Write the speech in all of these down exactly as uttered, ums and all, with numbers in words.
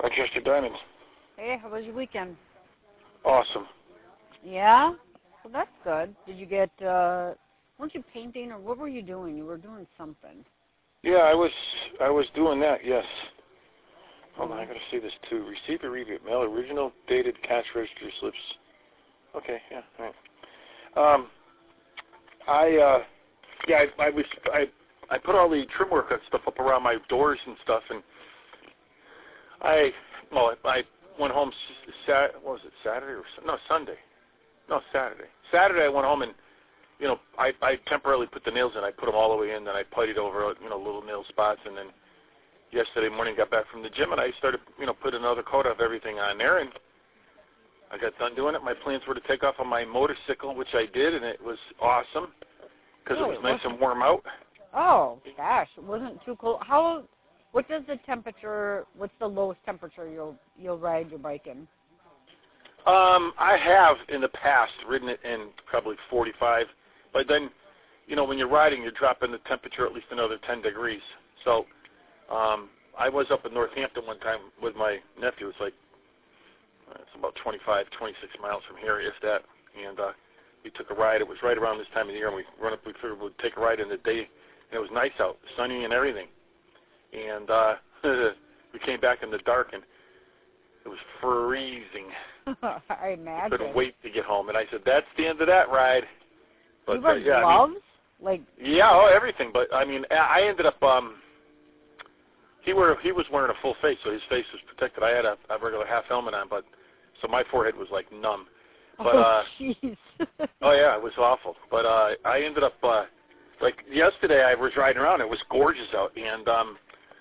Rochester Diamonds. Hey, how was your weekend? Awesome. Yeah? Well, that's good. Did you get, uh, weren't you painting or what were you doing? You were doing something. Yeah, I was I was doing that, yes. Hold on, I gotta see this too. Receive a review. Mail original dated cash register slips. Okay, yeah, all right. Um, I, uh, yeah, I, I was, I, I put all the trim work and stuff up around my doors and stuff, and I, well, I, I went home, Sat, what was it, Saturday or, no, Sunday. No, Saturday. Saturday I went home and, you know, I, I temporarily put the nails in. I put them all the way in, then I puttied over, you know, little nail spots, and then yesterday morning got back from the gym, and I started, you know, putting another coat of everything on there, and I got done doing it. My plans were to take off on my motorcycle, which I did, and it was awesome because Oh, it was it nice wasn't- and warm out. Oh, gosh, it wasn't too cold. How, what does the temperature, what's the lowest temperature you'll you'll ride your bike in? Um, I have in the past ridden it in probably forty-five, but then, you know, when you're riding, you're dropping the temperature at least another ten degrees. So um, I was up in Northampton one time with my nephew. It's like, it's about twenty-five, twenty-six miles from here, if that, and uh, we took a ride. It was right around this time of the year, and we run up. We figured we'd take a ride in the day, and it was nice out, sunny and everything. And uh, we came back in the dark, and it was freezing. I imagine. I couldn't wait to get home, and I said, "That's the end of that ride." But you wear uh, yeah, gloves? I mean, like yeah, oh, everything. But I mean, I ended up. Um, he were he was wearing a full face, so his face was protected. I had a, a regular half helmet on, but so my forehead was like numb. But oh, uh, jeez. oh yeah, it was awful. But uh, I ended up uh, like yesterday. I was riding around. It was gorgeous out, and um,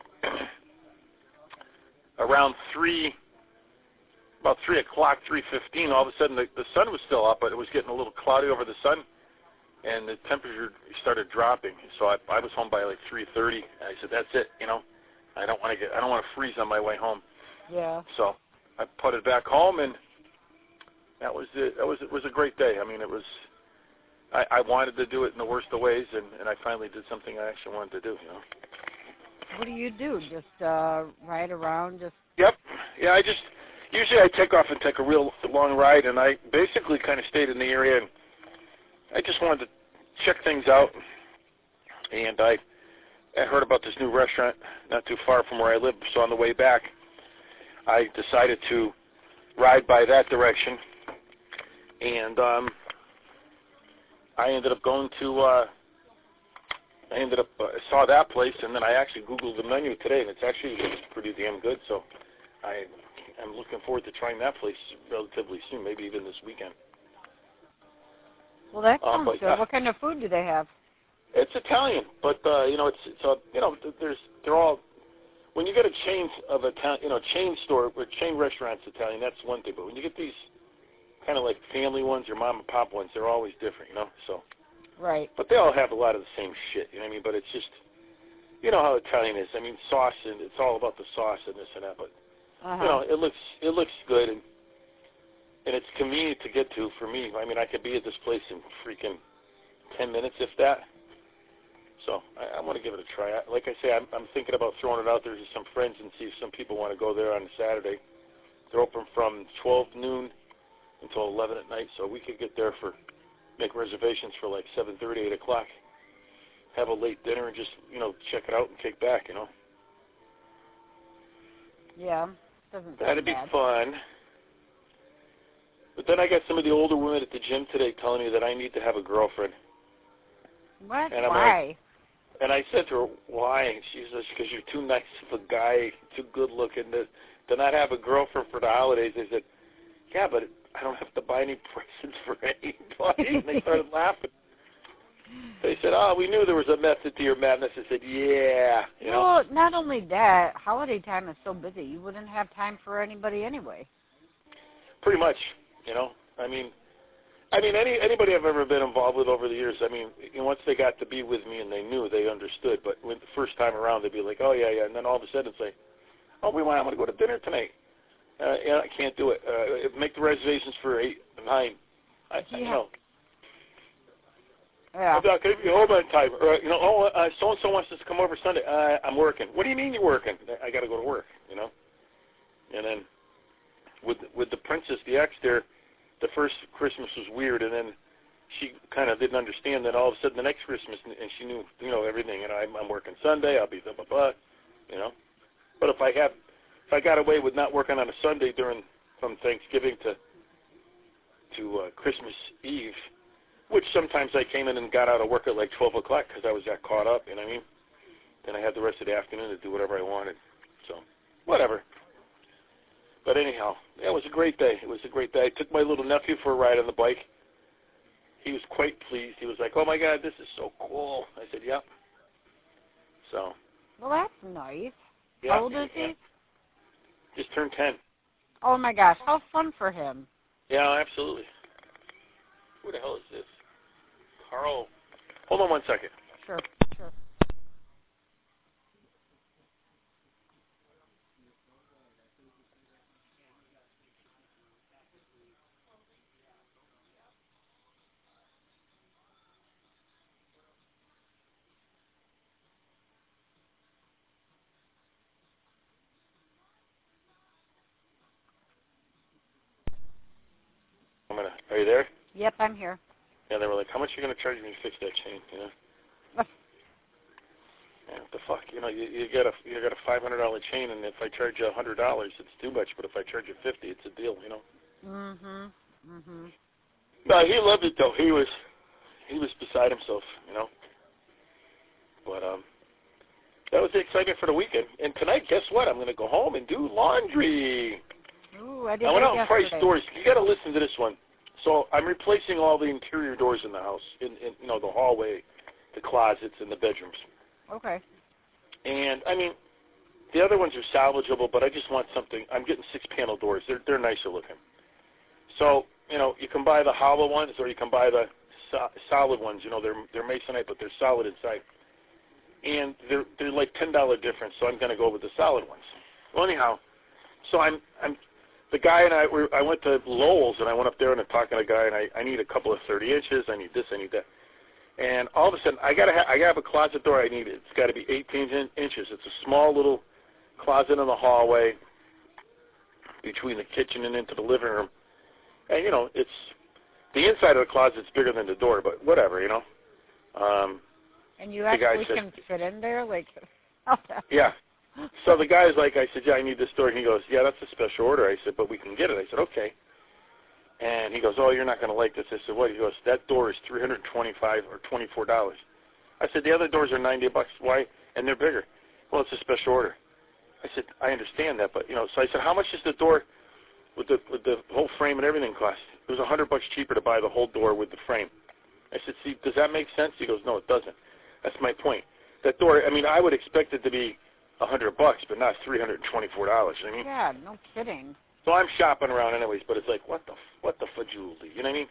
around three, about three o'clock, three fifteen, all of a sudden the, the sun was still up, but it was getting a little cloudy over the sun, and the temperature started dropping. So I, I was home by like three thirty. And I said, "That's it. You know, I don't want to get, I don't want to freeze on my way home." Yeah. So I putted back home, and that was it. That was it was a great day. I mean, it was. I, I wanted to do it in the worst of ways, and, and I finally did something I actually wanted to do. You know. What do you do? Just uh, ride around? Just. Yep. Yeah. I just usually I take off and take a real long ride, and I basically kind of stayed in the area, and I just wanted to check things out. And I I heard about this new restaurant not too far from where I live, so on the way back, I decided to ride by that direction, and um, I ended up going to, uh, I ended up, uh, saw that place, and then I actually Googled the menu today, and it's actually it's pretty damn good, so I, I'm looking forward to trying that place relatively soon, maybe even this weekend. Well, that Uh, sounds but, good. uh, What kind of food do they have? It's Italian, but, uh, you know, it's, it's a, you know, there's, they're all, when you get a chain of Italian, you know, chain store, or chain restaurants Italian, that's one thing, but when you get these kind of like family ones or mom and pop ones, they're always different, you know, so. Right. But they all have a lot of the same shit, you know what I mean, but it's just, you know how Italian is. I mean, sauce, and it's all about the sauce and this and that, but, Uh-huh. you know, it looks, it looks good, and, and it's convenient to get to for me. I mean, I could be at this place in freaking ten minutes, if that. So I, I want to give it a try. I, like I say, I'm, I'm thinking about throwing it out there to some friends and see if some people want to go there on Saturday. They're open from twelve noon until eleven at night, so we could get there for, make reservations for like seven thirty, eight o'clock. Have a late dinner and just, you know, check it out and kick back, you know. Yeah. Doesn't sound That'd be bad. fun. But then I got some of the older women at the gym today telling me that I need to have a girlfriend. What? And I'm Why? like, and I said to her, why? And she says, because you're too nice of a guy, too good looking to, to not have a girlfriend for the holidays. I said, yeah, but I don't have to buy any presents for anybody. And they started laughing. They said, oh, we knew there was a method to your madness. I said, yeah. You know? Well, not only that, holiday time is so busy, you wouldn't have time for anybody anyway. Pretty much, you know. I mean, I mean, any anybody I've ever been involved with over the years, I mean, you know, once they got to be with me and they knew, they understood. But when the first time around, they'd be like, oh, yeah, yeah. And then all of a sudden say, oh, we want, I'm going to go to dinner tonight. Uh, yeah, I can't do it. Uh, make the reservations for eight, nine. I, Yeah. you know. Yeah. I'm not going to be home on time. Or, you know, oh, uh, so-and-so wants us to come over Sunday. Uh, I'm working. What do you mean you're working? I got to go to work, you know. And Princess, the ex there, the first Christmas was weird, and then she kind of didn't understand that all of a sudden the next Christmas, and she knew, you know, everything. And I'm, I'm working Sunday, I'll be blah, blah, blah, you know. But if I have, if I got away with not working on a Sunday during, from Thanksgiving to, to uh, Christmas Eve, which sometimes I came in and got out of work at like twelve o'clock because I was that caught up, you know what I mean? Then I had the rest of the afternoon to do whatever I wanted. So, whatever. But anyhow, yeah, it was a great day. It was a great day. I took my little nephew for a ride on the bike. He was quite pleased. He was like, oh, my God, this is so cool. I said, yep. So. Well, that's nice. Yeah, How old is yeah. he? Just turned ten. Oh, my gosh. How fun for him. Yeah, absolutely. Who the hell is this? Carl. Hold on one second. Sure, sure. I'm gonna. Are you there? Yep, I'm here. Yeah, they were like, how much are you going to charge me to fix that chain, you know? Yeah, what the fuck? You know, you, you get a you got a five hundred dollar chain, and if I charge you one hundred dollars, it's too much. But if I charge you fifty, it's a deal, you know? Mhm. Mhm. No, he loved it, though. He was he was beside himself, you know? But um, that was the excitement for the weekend. And tonight, guess what? I'm going to go home and do laundry. Ooh, I did I went that out and yesterday. priced doors. You got to listen to this one. So I'm replacing all the interior doors in the house, in, in you know, the hallway, the closets, and the bedrooms. Okay. And, I mean, the other ones are salvageable, but I just want something. I'm getting six-panel doors. They're they're nicer looking. So, you know, you can buy the hollow ones or you can buy the so- solid ones. You know, they're they're masonite, but they're solid inside. And they're they're like ten dollars difference, so I'm going to go with the solid ones. Well, anyhow, so I'm I'm the guy and I were I went to Lowell's and I went up there and I'm talking to a guy and I I need a couple of thirty inches. I need this. I need that. And all of a sudden, I gotta ha- I gotta have a closet door. I need it. It's got to be eighteen in- inches. It's a small little closet in the hallway between the kitchen and into the living room. And you know, it's the inside of the closet's bigger than the door, but whatever, you know. Um, And you the guy actually says, can fit in there, like. yeah. So the guy's like, I said, yeah, I need this door. And he goes, yeah, that's a special order. I said, but we can get it. I said, okay. And he goes, oh, you're not going to like this. I said, what? He goes, that door is three hundred twenty-five dollars or twenty-four dollars. I said, the other doors are ninety bucks. Why? And they're bigger. Well, it's a special order. I said, I understand that, but, you know, so I said, how much is the door with the with the whole frame and everything cost? It was one hundred bucks cheaper to buy the whole door with the frame. I said, see, does that make sense? He goes, no, it doesn't. That's my point. That door, I mean, I would expect it to be one hundred bucks, but not three hundred twenty-four dollars. I mean, Yeah, no kidding. so I'm shopping around anyways, but it's like, what the what the fajuli, you know what I mean?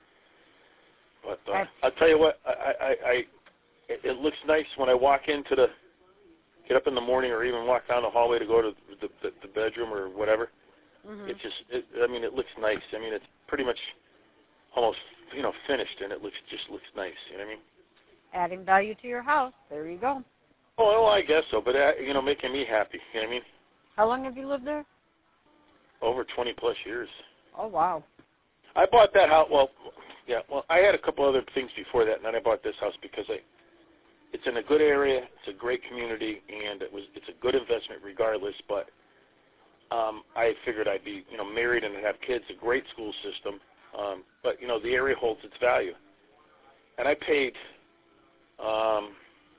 But uh, That's- I'll tell you what, I, I, I it, it looks nice when I walk into the, get up in the morning or even walk down the hallway to go to the, the, the bedroom or whatever. Mhm. It just, it, I mean, it looks nice. I mean, it's pretty much almost, you know, finished, and it looks just looks nice. You know what I mean? Adding value to your house. There you go. Oh, well, I guess so, but uh, you know, making me happy. You know what I mean? How long have you lived there? Over twenty plus years. Oh, wow. I bought that house. Well, yeah. Well, I had a couple other things before that, and then I bought this house because I, it's in a good area. It's a great community, and it was it's a good investment regardless. But um, I figured I'd be, you know, married and have kids. A great school system, um, but you know, the area holds its value. And I paid. Um,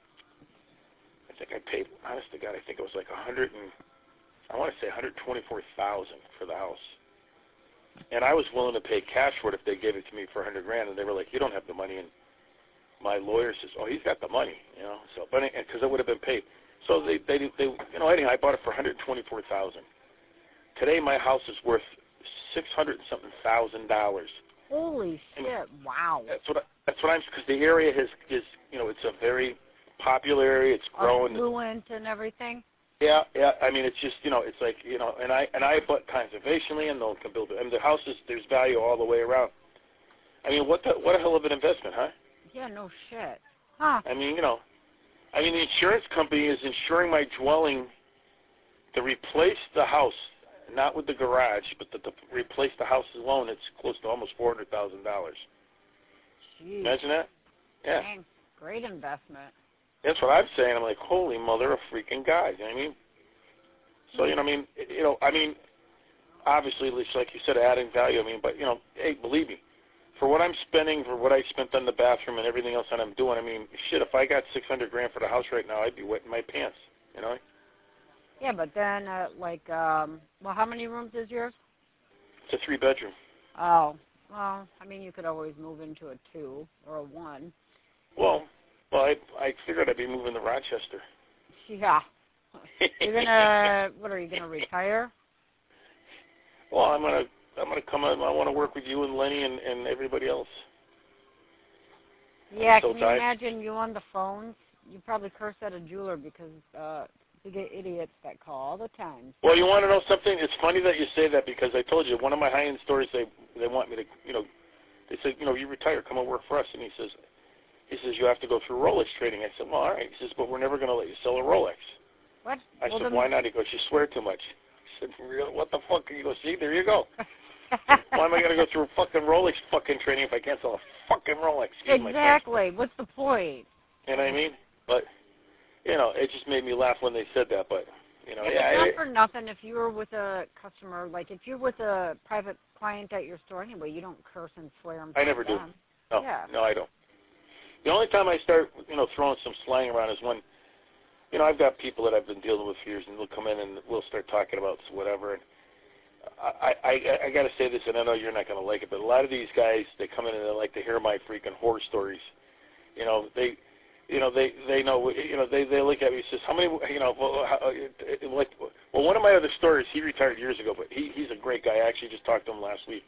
I think I paid. Honest to God, I think it was like a hundred and I want to say one hundred twenty-four thousand for the house. And I was willing to pay cash for it if they gave it to me for a hundred grand. And they were like, "You don't have the money." And my lawyer says, "Oh, he's got the money," you know. So, but because it would have been paid. So they, they, they, you know, anyhow, I bought it for one hundred twenty-four thousand. Today, my house is worth six hundred and something thousand dollars. Holy shit! And Wow. That's what I, that's what I'm because the area has is you know it's a very popular area. It's growing. Affluent and everything. Yeah, yeah. I mean, it's just you know, it's like you know, and I and I bought conservation land. No one can build it. I mean, the houses there's value all the way around. I mean, what the what a hell of an investment, huh? Yeah, no shit. Huh. I mean, you know, I mean, the insurance company is insuring my dwelling to replace the house. not with the garage, but to, to replace the house alone, it's close to almost four hundred thousand dollars. Imagine that. Yeah. Dang, great investment. That's what I'm saying. I'm like, holy mother of freaking God. You know what I mean? So, you know, I mean, you know, I mean, obviously, like you said, adding value. I mean, but, you know, hey, believe me, for what I'm spending, for what I spent on the bathroom and everything else that I'm doing, I mean, shit, if I got six hundred grand for the house right now, I'd be wetting my pants, you know? Yeah, but then, uh, like, um, well, how many rooms is yours? It's a three-bedroom. Oh, well, I mean, you could always move into a two or a one. Well, well, I, I figured I'd be moving to Rochester. Yeah. You're gonna, what are you gonna retire? Well, I'm gonna, I'm gonna come in. I want to work with you and Lenny and, and everybody else. Yeah, so can you tired. imagine you on the phones? You probably curse at a jeweler because uh, you get idiots that call all the time. Well, you want to know something? It's funny that you say that because I told you one of my high-end stores. They they want me to, you know, they said, you know, you retire, come and work for us. And he says, he says you have to go through Rolex trading. I said, well, all right. He says, but we're never going to let you sell a Rolex. What? I well, said, then... why not? He goes, you swear too much. I said, real? What the fuck? He goes, see, there you go. Why am I going to go through fucking Rolex fucking training if I can't sell a fucking Rolex? Excuse exactly. What's the point? You know what I mean? But, you know, it just made me laugh when they said that. But, you know, yeah, yeah. But not I, for nothing. If you were with a customer, like if you're with a private client at your store anyway, you don't curse and swear. I never do. Them. No, yeah. no, I don't. The only time I start, you know, throwing some slang around is when, you know, I've got people that I've been dealing with for years, and they'll come in and we'll start talking about whatever. And I, I, I got to say this, and I know you're not going to like it, but a lot of these guys, they come in and they like to hear my freaking horror stories. You know, they, you know, they, they know, you know, they, they look at me and says, how many, you know, well, how, like, well, one of my other stories, he retired years ago, but he, he's a great guy. I actually just talked to him last week,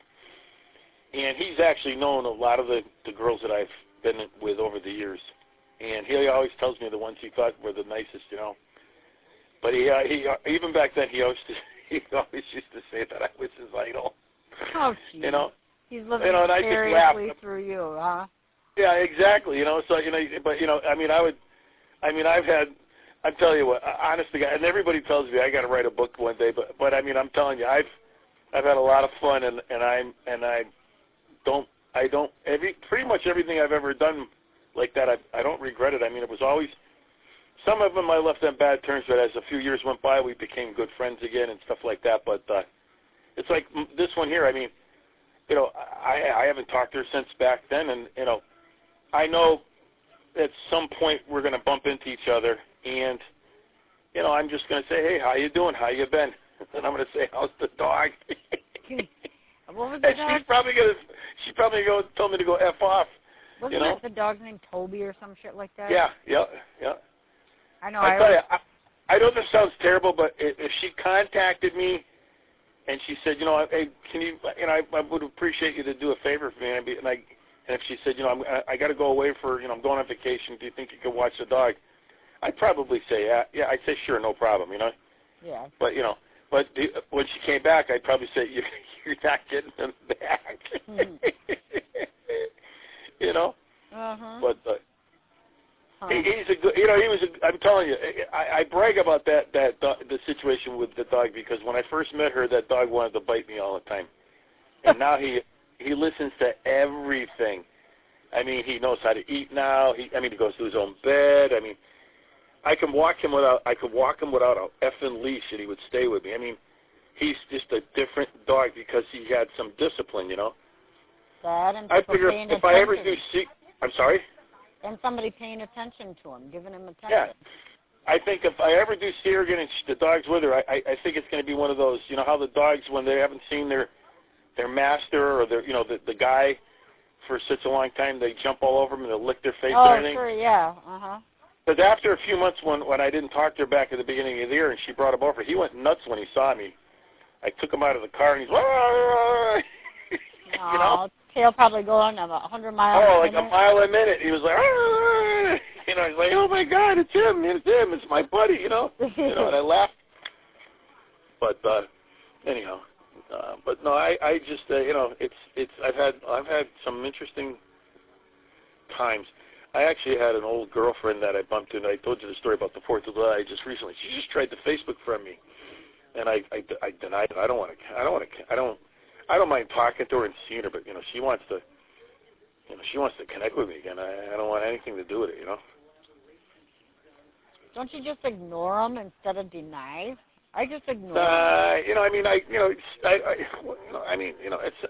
and he's actually known a lot of the, the girls that I've been with over the years. And he always tells me the ones he thought were the nicest, you know. But he, uh, he uh, even back then, he always he always used to say that I was his idol. Oh, geez. You know. He's living you know, and I just laughed. through you, huh? Yeah, exactly. You know, so you know, but you know, I mean, I would, I mean, I've had, I'm telling you what, honestly, and everybody tells me I got to write a book one day, but but I mean, I'm telling you, I've, I've had a lot of fun, and and I'm and I don't, I don't, every pretty much everything I've ever done like that, I, I don't regret it. I mean, it was always, some of them I left on bad terms, but as a few years went by, we became good friends again and stuff like that. But uh, it's like this one here. I mean, you know, I, I haven't talked to her since back then, and you know, I know at some point we're going to bump into each other, and you know, I'm just going to say, hey, how you doing? How you been? And I'm going to say, how's the dog? What was the and dog? she's probably going to, she's probably going to tell me to go F off. Wasn't you know? it the dog's name Toby or some shit like that? Yeah, yeah, yeah. I know. I, I tell always... you, I, I know this sounds terrible, but if, if she contacted me and she said, you know, hey, can you, you know, I, I would appreciate you to do a favor for me, and, I'd be, and I, and if she said, you know, I'm, I, I got to go away for, you know, I'm going on vacation. Do you think you could watch the dog? I'd probably say, yeah, yeah. I'd say, sure, no problem, you know. Yeah. But you know, but the, when she came back, I'd probably say, you, you're not getting them back. Mm. You know. Uh-huh. But uh, huh. he, he's a good, you know, he was. A, I'm telling you, I, I brag about that that dog, the situation with the dog, because when I first met her, that dog wanted to bite me all the time, and now he he listens to everything. I mean, he knows how to eat now. He, I mean, he goes to his own bed. I mean, I can walk him without I could walk him without a effing leash, and he would stay with me. I mean, he's just a different dog because he had some discipline, you know. That and I figure if, if I ever do see. I'm sorry? And somebody paying attention to him, giving him attention. Yeah. I think if I ever do see her again and the dog's with her, I, I, I think it's going to be one of those, you know how the dogs, when they haven't seen their their master or their, you know, the, the guy for such a long time, they jump all over them and they'll lick their face oh, and everything. Oh, sure, yeah. Uh-huh. But after a few months when, when I didn't talk to her back at the beginning of the year and she brought him over, he went nuts when he saw me. I took him out of the car and he's, Wah! You know? Tail probably going a hundred miles. Oh, a like minute. a mile a minute. He was like, Arr! You know, he's like, oh my God, it's him, it's him, it's my buddy, you know. You know, and I laughed. But uh, anyhow, uh, but no, I, I just, uh, you know, it's, it's. I've had, I've had some interesting times. I actually had an old girlfriend that I bumped into. I told you the story about the Fourth of July just recently. She just tried to Facebook friend me. and I, I, I denied it. I don't want to. I don't want to. I don't. I don't mind talking to her and seeing her, but you know, she wants to. You know, she wants to connect with me again. I, I don't want anything to do with it. You know. Don't you just ignore them instead of deny? I just ignore Uh, them. you know, I mean, I, you know, it's, I, I, you know, I mean, you know, it's.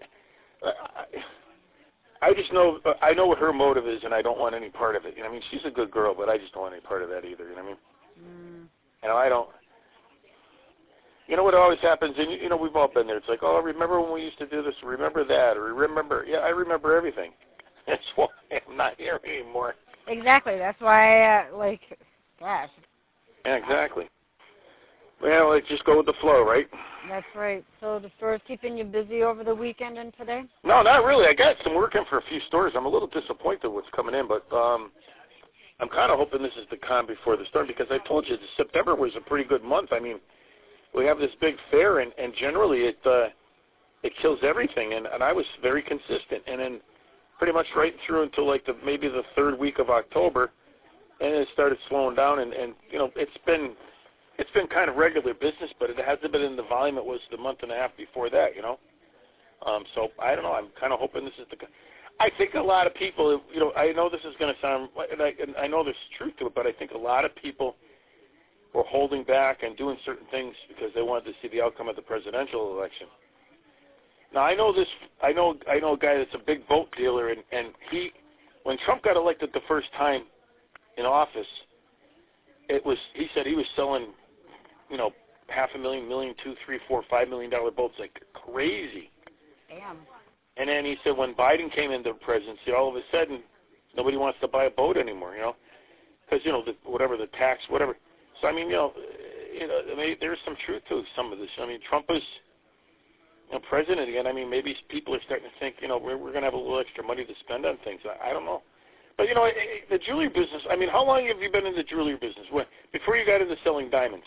I, I just know. I know what her motive is, and I don't want any part of it. You know, I mean, she's a good girl, but I just don't want any part of that either. You know what I mean? Mm. You know, I don't. You know what always happens, and you know, we've all been there. It's like, oh, remember when we used to do this? Remember that? Or remember? Yeah, I remember everything. That's why I'm not here anymore. Exactly. That's why, uh, like, gosh. Yeah, exactly. Well, let's just go with the flow, right? That's right. So the store's keeping you busy over the weekend and today? No, not really. I got some work in for a few stores. I'm a little disappointed what's coming in, but um, I'm kind of hoping this is the calm before the storm, because I told you September was a pretty good month. I mean, we have this big fair, and, and generally it uh, it kills everything, and, and I was very consistent. And then pretty much right through until like the maybe the third week of October, and it started slowing down, and, and you know, it's been it's been kind of regular business, but it hasn't been in the volume it was the month and a half before that, you know. Um, so I don't know. I'm kind of hoping this is the. I think a lot of people, you know, I know this is going to sound, and I, and I know there's truth to it, but I think a lot of people were holding back and doing certain things because they wanted to see the outcome of the presidential election. Now I know this. I know. I know a guy that's a big boat dealer, and, and he, when Trump got elected the first time in office, it was. He said he was selling, you know, half a million, million, two, three, four, five million dollar boats like crazy. Damn. And then he said when Biden came into the presidency, all of a sudden nobody wants to buy a boat anymore, you know, because you know the, whatever the tax, whatever. So I mean, you know, you know, I mean, there's some truth to some of this. I mean, Trump is, you know, president again. I mean, maybe people are starting to think, you know, we're we're going to have a little extra money to spend on things. I, I don't know. But you know, the jewelry business. I mean, how long have you been in the jewelry business? When, before you got into selling diamonds?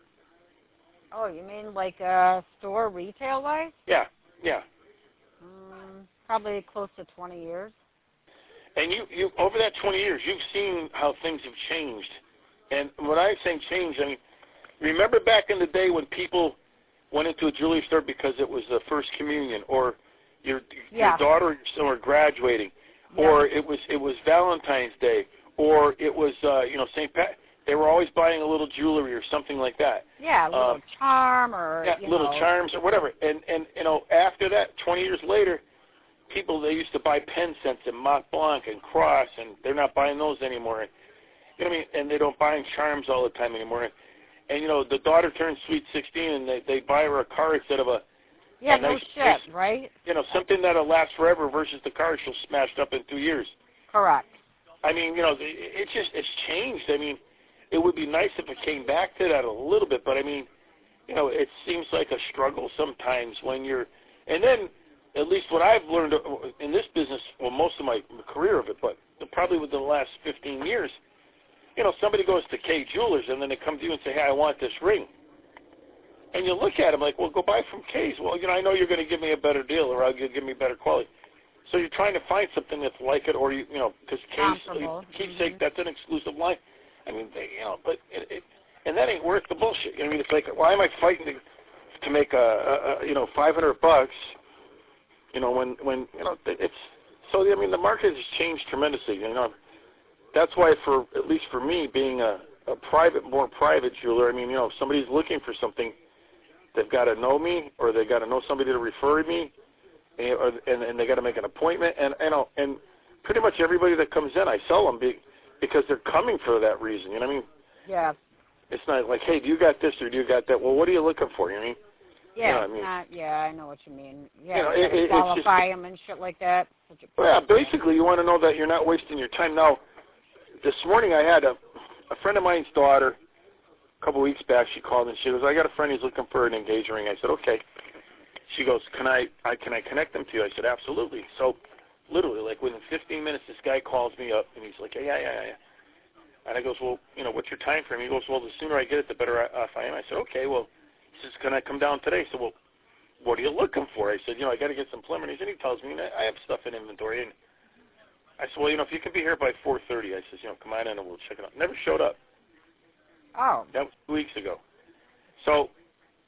Oh, you mean like uh, store retail wise? Yeah, yeah. Mm, probably close to twenty years. And you, you over that twenty years, you've seen how things have changed. And when I say change, I mean, remember back in the day when people went into a jewelry store because it was the first communion, or your Yeah. your daughter or your son were graduating, Yeah. or it was it was Valentine's Day, or it was uh, you know Saint Pat. They were always buying a little jewelry or something like that. Yeah, a little um, charm or yeah, you little know. charms or whatever. And and you know after that, twenty years later, people they used to buy pen scents and Mont Blanc and Cross, and they're not buying those anymore. And, you know what I mean? And they don't buy charms all the time anymore. And, and you know the daughter turns sweet sixteen, and they they buy her a car instead of a Yeah, a no nice, shit, nice, right? You know, something that'll last forever versus the car she'll smash up in two years. Correct. I mean, you know, it, it just it's changed. I mean, it would be nice if it came back to that a little bit, but I mean, you know, it seems like a struggle sometimes when you're, and then at least what I've learned in this business, well, most of my career of it, but probably within the last fifteen years, you know, somebody goes to Kay Jewelers and then they come to you and say, hey, I want this ring. And you look at them like, well, go buy from Kay's. Well, you know, I know you're going to give me a better deal or I'll give me better quality. So you're trying to find something that's like it, or you, you know, because Kay's keepsake, mm-hmm. that's an exclusive line. I mean, they, you know, but it, it, and that ain't worth the bullshit. You know, I mean, it's like, why am I fighting to to make a, a, a you know five hundred bucks? You know, when when you know it's so. I mean, the market has changed tremendously. You know, that's why for at least for me, being a, a private, more private jeweler. I mean, you know, if somebody's looking for something, they've got to know me, or they got to know somebody to refer me. And, or, and, and they got to make an appointment, and you know, and pretty much everybody that comes in, I sell them be, because they're coming for that reason. You know what I mean? Yeah. It's not like, hey, do you got this or do you got that? Well, what are you looking for? You know what I mean? Yeah, you know what I mean? not, yeah, I know what you mean. Yeah, you know, you it, it, qualify it's just, them and shit like that. Such a well, yeah, basically, you want to know that you're not wasting your time. Now, this morning I had a a friend of mine's daughter. A couple of weeks back, she called and she goes, I got a friend who's looking for an engagement ring. I said, okay. She goes, can I, I can I connect them to you? I said, absolutely. So, literally, like within fifteen minutes, this guy calls me up, and he's like, yeah, yeah, yeah, yeah. And I goes, well, you know, what's your time frame? He goes, well, the sooner I get it, the better off I am. I said, okay, well, he says, can I come down today? I said, well, what are you looking for? I said, you know, I got to get some preliminaries. And he tells me, I have stuff in inventory. And I said, well, you know, if you can be here by four thirty, I says, you know, come on in and we'll check it out. Never showed up. Oh. That was two weeks ago. So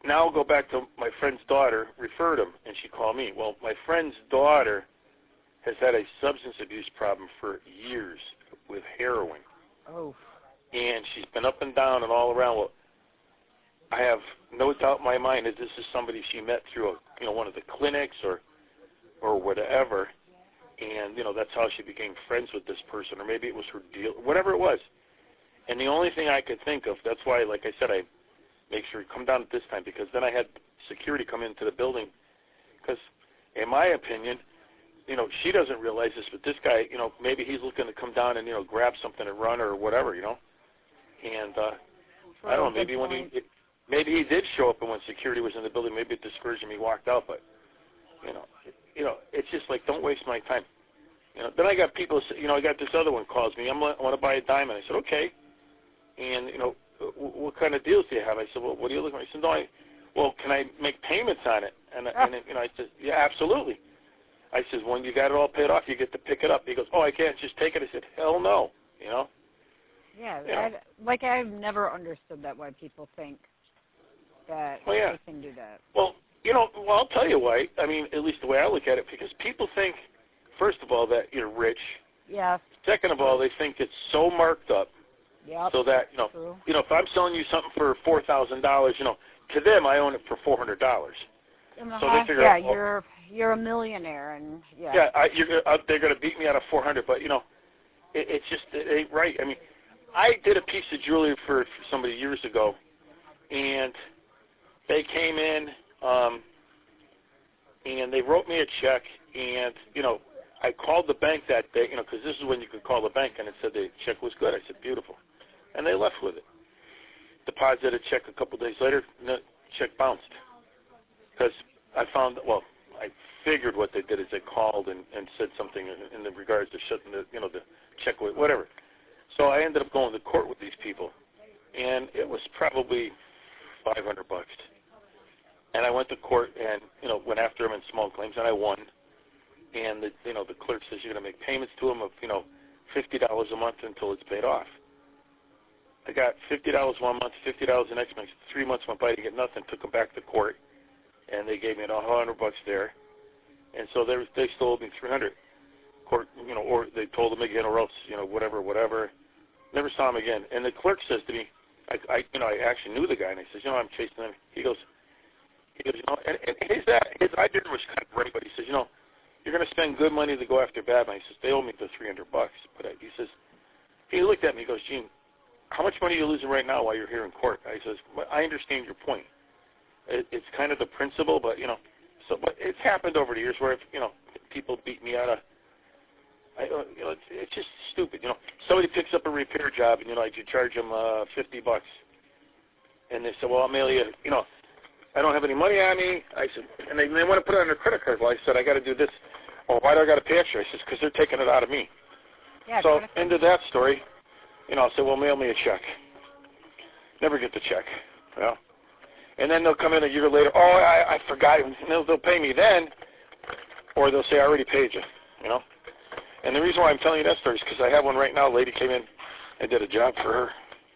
now I'll go back to my friend's daughter, referred him, and she called me. Well, my friend's daughter has had a substance abuse problem for years with heroin. Oh. And she's been up and down and all around. Well, I have no doubt in my mind that this is somebody she met through a, you know, one of the clinics or or whatever, and, you know, that's how she became friends with this person, or maybe it was her deal, whatever it was. And the only thing I could think of, that's why, like I said, I make sure you come down at this time, because then I had security come into the building, because in my opinion, you know, she doesn't realize this, but this guy, you know, maybe he's looking to come down and, you know, grab something and run or whatever, you know. And uh, I don't know, maybe when he, it, maybe he did show up and when security was in the building, maybe it discouraged him, he walked out, but, you know, it, you know, it's just like, don't waste my time. You know, then I got people, you know, I got this other one calls me, I'm, I want to buy a diamond. I said, okay. And, you know, what kind of deals do you have? I said, well, what are you looking for? He said, no, I, well, can I make payments on it? And, ah. and you know, I said, yeah, absolutely. I said, when you got it all paid off, you get to pick it up. He goes, oh, I can't just take it. I said, hell no, you know? Yeah, you know? like I've never understood that, why people think that well, yeah. they can do that. Well, you know, well, I'll tell you why. I mean, at least the way I look at it, because people think, first of all, that you're rich. Yeah. Second of all, they think it's so marked up. Yep. So that, you know, True. you know, if I'm selling you something for four thousand dollars, you know, to them I own it for four hundred dollars. Uh-huh. So they figure, yeah, out, well, you're you're a millionaire, and yeah. Yeah, I, you're, uh, they're going to beat me out of four hundred, but you know, it, it's just it ain't right. I mean, I did a piece of jewelry for, for somebody years ago, and they came in, um, and they wrote me a check, and you know, I called the bank that day, you know, because this is when you could call the bank, and it said the check was good. I said, beautiful. And they left with it. Deposited a check a couple days later, and the check bounced. Because I found, well, I figured what they did is they called and, and said something in, in the regards to shutting the, you know, the check, whatever. So I ended up going to court with these people, and it was probably five hundred bucks. And I went to court and, you know, went after them in small claims, and I won. And, the, you know, the clerk says you're going to make payments to them of, you know, fifty dollars a month until it's paid off. I got fifty dollars one month, fifty dollars the next month. Three months went by to get nothing. Took them back to court, and they gave me a hundred bucks there. And so they they still owed me three hundred. Court, you know, or they told them again, or else, you know, whatever, whatever. Never saw him again. And the clerk says to me, I, I you know, I actually knew the guy, and I says, you know, I'm chasing him. He goes, he goes, you know, and, and his his idea was kind of great, but he says, you know, you're going to spend good money to go after bad money. He says, they owe me the three hundred bucks. But I, he says, he looked at me, he goes, Gene, how much money are you losing right now while you're here in court? I says, well, I understand your point. It, it's kind of the principle, but, you know, so but it's happened over the years where, if, you know, people beat me out of, I, you know, it's, it's just stupid. You know, somebody picks up a repair job, and, you know, I you charge them uh, fifty bucks. And they say, well, I'll mail you, you know, I don't have any money on me. I said, and they, they want to put it on their credit card. Well, I said, I got to do this. Well, why do I got to pay extra? I says, because they're taking it out of me. Yeah, so, end of that story. You know, I'll say, well, mail me a check. Never get the check, you know. And then they'll come in a year later, oh, I, I forgot. And they'll, they'll pay me then, or they'll say, I already paid you, you know. And the reason why I'm telling you that story is because I have one right now. A lady came in and did a job for her.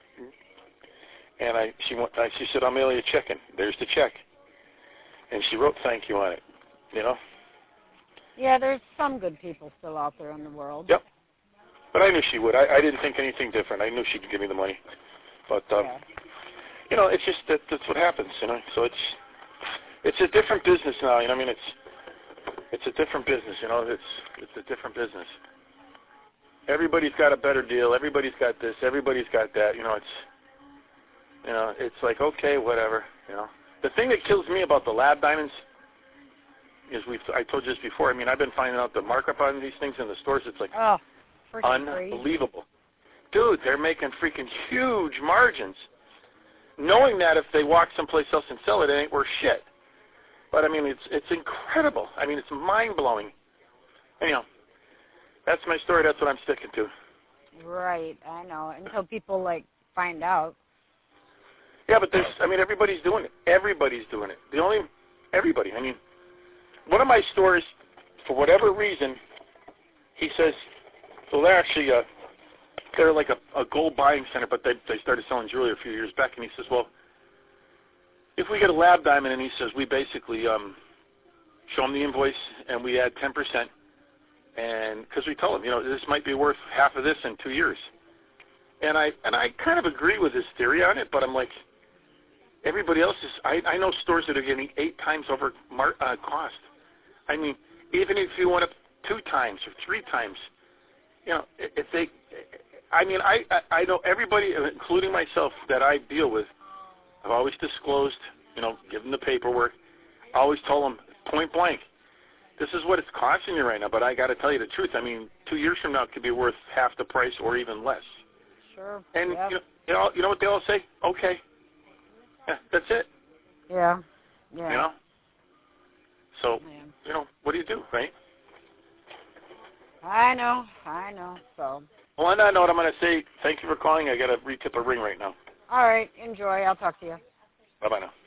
And I, she, went, I, she said, I'll mail you a check, and there's the check. And she wrote thank you on it, you know. Yeah, there's some good people still out there in the world. Yep. But I knew she would. I, I didn't think anything different. I knew she could give me the money. But, um, yeah. you know, it's just that that's what happens, you know. So it's it's a different business now, you know. I mean, it's it's a different business, you know. It's it's a different business. Everybody's got a better deal. Everybody's got this. Everybody's got that. You know, it's you know, it's like, okay, whatever, you know. The thing that kills me about the lab diamonds is we I told you this before. I mean, I've been finding out the markup on these things in the stores. It's like oh. unbelievable. Dude, they're making freaking huge margins, knowing that if they walk someplace else and sell it, it ain't worth shit. But, I mean, it's it's incredible. I mean, it's mind-blowing. Anyhow, that's my story. That's what I'm sticking to. Right, I know. Until people, like, find out. Yeah, but there's, I mean, everybody's doing it. Everybody's doing it. The only, everybody. I mean, one of my stores, for whatever reason, he says, so they're actually, uh, they're like a, a gold buying center, but they they started selling jewelry a few years back, and he says, well, if we get a lab diamond and he says we basically um, show him the invoice and we add ten percent, and because we tell him, you know, this might be worth half of this in two years. And I and I kind of agree with his theory on it, but I'm like, everybody else is. I, I know stores that are getting eight times over mar, uh, cost. I mean, even if you went up two times or three times, you know, if they, I mean, I I, I know everybody, including myself, that I deal with. I've always disclosed, you know, give them the paperwork. I always told them point blank, this is what it's costing you right now. But I got to tell you the truth. I mean, two years from now, it could be worth half the price or even less. Sure. And yep. you, know, you know, you know what they all say? Okay, yeah, that's it. Yeah. Yeah. You know. So, yeah. you know, what do you do, right? I know. I know. So. Well, on that note, I'm going to say thank you for calling. I got to retip a ring right now. All right. Enjoy. I'll talk to you. Bye bye now.